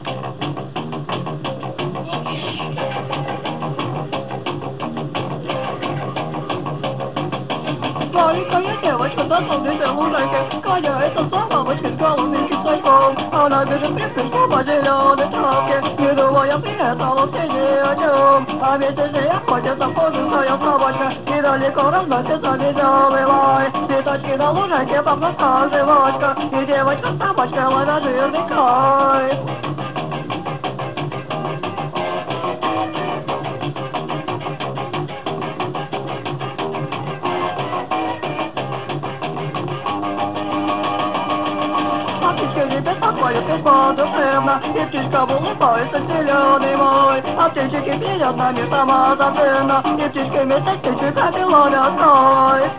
Маленькая девочка на солнечной лужайке гоняется с бабочкой с голубеньким цветком. Она бежит припрыжку по зеленой травке, не думая при этом вовсе ни о чем. А вместе с ней охотится пушистая собачка, недалеко разносится веселый лай. Цветочки на лужайке пахнут жвачка, и девочка с собачкой ловят жирный кайф. Птичка лепетка поет весьма душевно, и птичка улыбается зеленый мой. А птички пьют на мир самозабвенно, и птички вместе с птичками ловят кайф.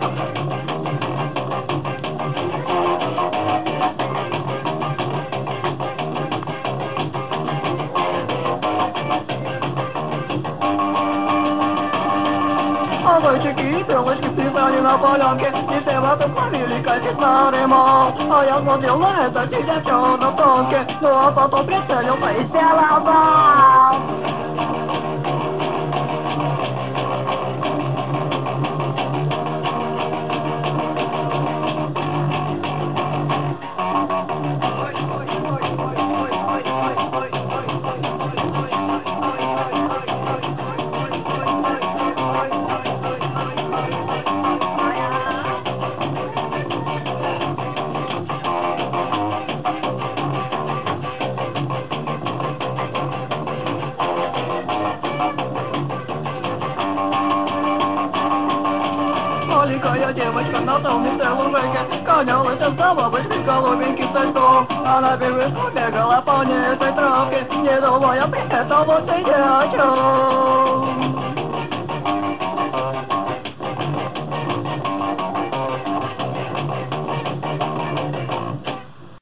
А зайчики и белочки плясали на полянке, и все вокруг ловили кайф на ремонт. А я смотрел на это, сидя в черном тонке, ну а потом прицелился и сделал бал. Маленькая девочка на солнечной лужайке гонялась с бабочкой с голубеньким цветком. Она бегала, бегала по нежной травке, не думая при этом вовсе ни о чем.